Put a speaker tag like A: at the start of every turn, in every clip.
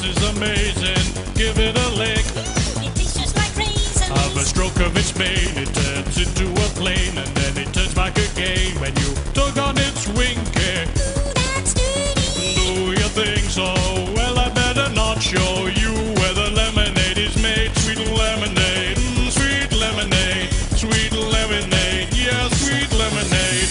A: horse is amazing. Give it a lick.
B: It tastes just like raisins.
A: Have a stroke of its mane, it turns into a plane, and then it turns back again when you tug on its winky.
B: Ooh, that's dirty.
A: Do you think so? Well, I better not show you where the lemonade is made. Sweet lemonade, sweet lemonade, sweet lemonade, yeah, sweet lemonade.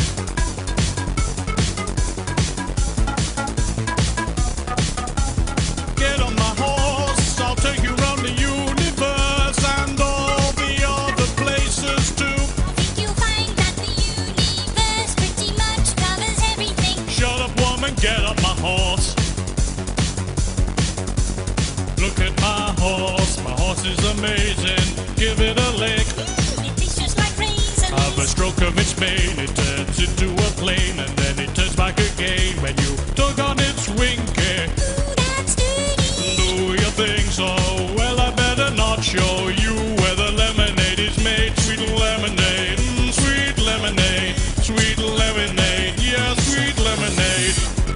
A: Get on my horse, I'll take you round the universe and all the other places too.
B: I think you'll find that the universe pretty much covers everything.
A: Shut up, woman, get up my horse. Look at my horse is amazing. Give it a lick.
B: It tastes just like raisins.
A: Have a stroke of its mane, it turns into a plane, and then it turns back again when you tug on its winky.
B: Ooh, that's dirty.
A: Do you think so? Well, I better not show you where the lemonade is made. Sweet lemonade, sweet lemonade, sweet lemonade, yeah, sweet lemonade.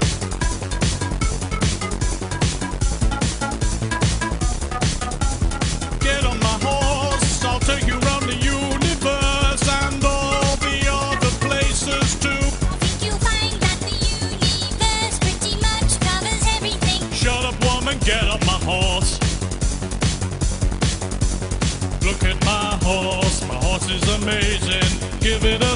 A: Get on my horse, I'll take you round the universe and all the other places too.
B: I think you'll find that the universe pretty much covers everything.
A: Shut up, woman, get up my horse. Look at my horse is amazing. Give it a